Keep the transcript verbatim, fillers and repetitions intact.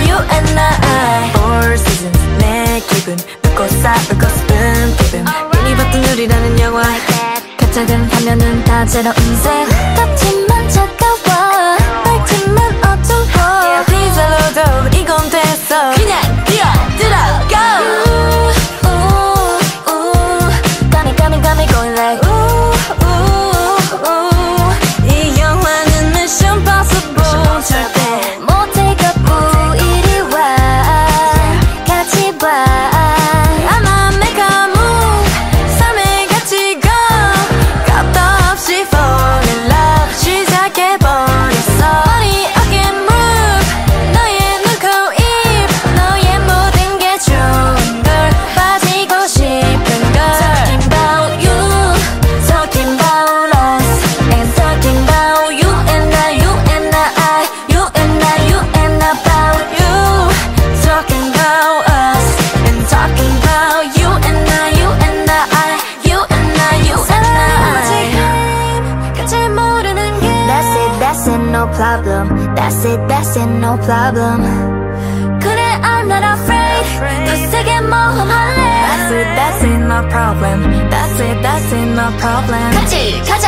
you and I Four seasons 내 기분 웃고 싸우고 싶은 기분 괜히 봤던 우리라는 영화 가짜든 화면은 다 제로 인생 덥지만 차가워 밝지만 어두워 디젤로도 이건 됐어 그냥 뛰어들어 go Going like ooh, ooh, ooh. 이 영화는 Mission Impossible 절대 못해 갖고 이리 와 같이 봐 I'ma make a move 삶의 가치가 값도 없이 fall in love 시작해버렸어 Body, 어깨, 무릎 너의 눈, 코, 입 너의 모든 게 좋은 걸 빠지고 싶은 걸 Talking about you Talking about us and talking about you and I, you and I, you and I, you and about you. Talking about us and talking about you and I, you and I, you and I, you and I. 같이 모르는 게 That's it, that's it, no problem. That's it, that's it, no problem. 그래, I'm not afraid. 더 세게 모험할래. That's it, that's it, no problem. That's it, that's it, no problem. 같이, 같이.